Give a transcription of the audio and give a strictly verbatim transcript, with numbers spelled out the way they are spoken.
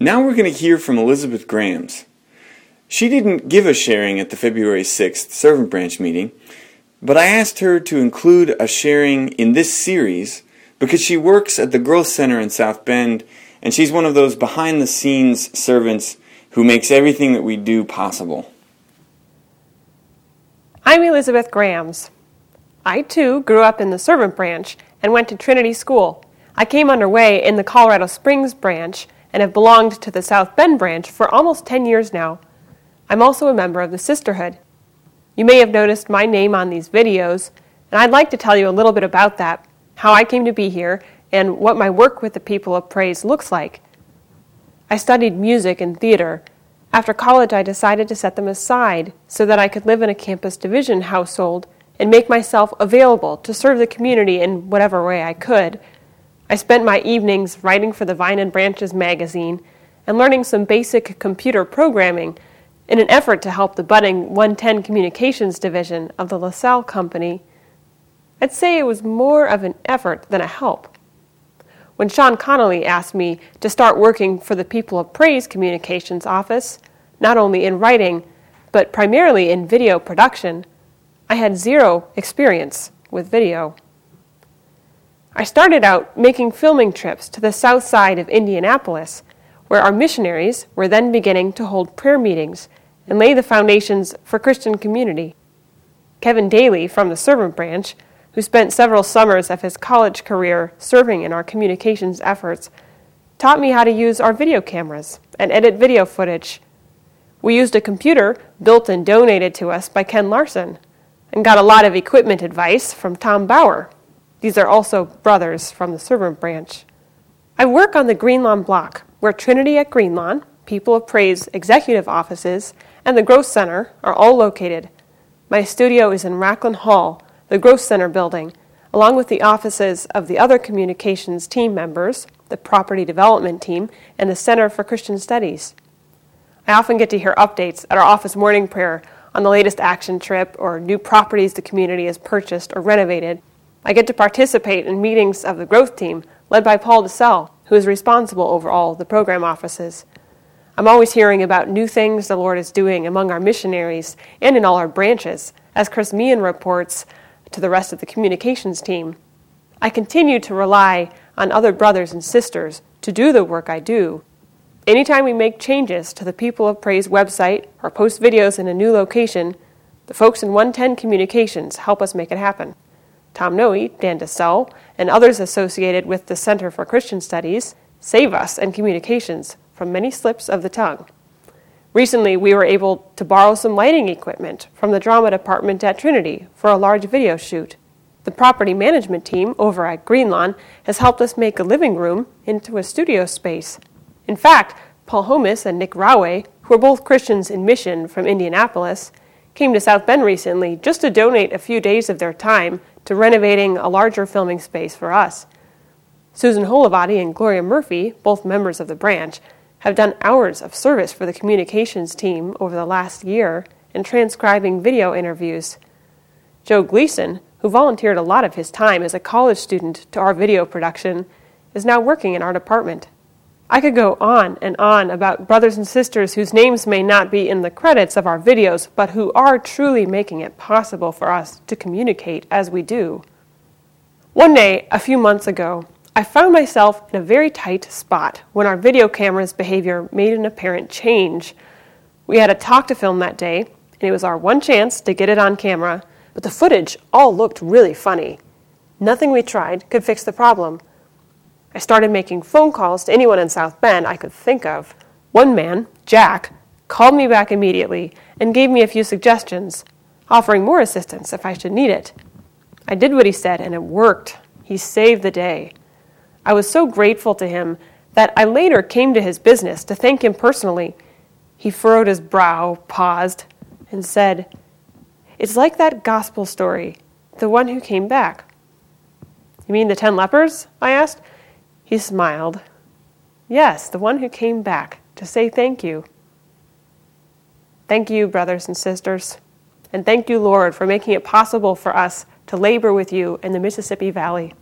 Now we're going to hear from Elizabeth Grams. She didn't give a sharing at the February sixth Servant Branch meeting, but I asked her to include a sharing in this series because she works at the Growth Center in South Bend, and she's one of those behind-the-scenes servants who makes everything that we do possible. I'm Elizabeth Grams. I, too, grew up in the Servant Branch and went to Trinity School. I came underway in the Colorado Springs branch and have belonged to the South Bend branch for almost ten years now. I'm also a member of the Sisterhood. You may have noticed my name on these videos, and I'd like to tell you a little bit about that, how I came to be here, and what my work with the People of Praise looks like. I studied music and theater. After college, I decided to set them aside so that I could live in a campus division household and make myself available to serve the community in whatever way I could. I spent my evenings writing for the Vine and Branches magazine and learning some basic computer programming in an effort to help the budding one ten Communications division of the LaSalle Company. I'd say it was more of an effort than a help. When Sean Connolly asked me to start working for the People of Praise Communications office, not only in writing, but primarily in video production, I had zero experience with video. I started out making filming trips to the south side of Indianapolis, where our missionaries were then beginning to hold prayer meetings and lay the foundations for Christian community. Kevin Daly from the Servant Branch, who spent several summers of his college career serving in our communications efforts, taught me how to use our video cameras and edit video footage. We used a computer built and donated to us by Ken Larson, and got a lot of equipment advice from Tom Bauer. These are also brothers from the Servant Branch. I work on the Greenlawn block, where Trinity at Greenlawn, People of Praise executive offices, and the Growth Center are all located. My studio is in Racklin Hall, the Growth Center building, along with the offices of the other communications team members, the Property Development Team, and the Center for Christian Studies. I often get to hear updates at our office morning prayer on the latest action trip or new properties the community has purchased or renovated. I get to participate in meetings of the Growth Team, led by Paul DeSalle, who is responsible over all the program offices. I'm always hearing about new things the Lord is doing among our missionaries and in all our branches, as Chris Meehan reports to the rest of the communications team. I continue to rely on other brothers and sisters to do the work I do. Anytime we make changes to the People of Praise website or post videos in a new location, the folks in one ten Communications help us make it happen. Tom Noe, Dan DeSalle, and others associated with the Center for Christian Studies save us and communications from many slips of the tongue. Recently, we were able to borrow some lighting equipment from the drama department at Trinity for a large video shoot. The property management team over at Greenlawn has helped us make a living room into a studio space. In fact, Paul Homus and Nick Rawe, who are both Christians in mission from Indianapolis, came to South Bend recently just to donate a few days of their time to renovating a larger filming space for us. Susan Holavati and Gloria Murphy, both members of the branch, have done hours of service for the communications team over the last year in transcribing video interviews. Joe Gleason, who volunteered a lot of his time as a college student to our video production, is now working in our department. I could go on and on about brothers and sisters whose names may not be in the credits of our videos, but who are truly making it possible for us to communicate as we do. One day, a few months ago, I found myself in a very tight spot when our video camera's behavior made an apparent change. We had a talk to film that day, and it was our one chance to get it on camera, but the footage all looked really funny. Nothing we tried could fix the problem. I started making phone calls to anyone in South Bend I could think of. One man, Jack, called me back immediately and gave me a few suggestions, offering more assistance if I should need it. I did what he said, and it worked. He saved the day. I was so grateful to him that I later came to his business to thank him personally. He furrowed his brow, paused, and said, "It's like that gospel story, the one who came back." "You mean the ten lepers?" I asked. He smiled. "Yes, the one who came back to say thank you." Thank you, brothers and sisters. And thank you, Lord, for making it possible for us to labor with you in the Mississippi Valley.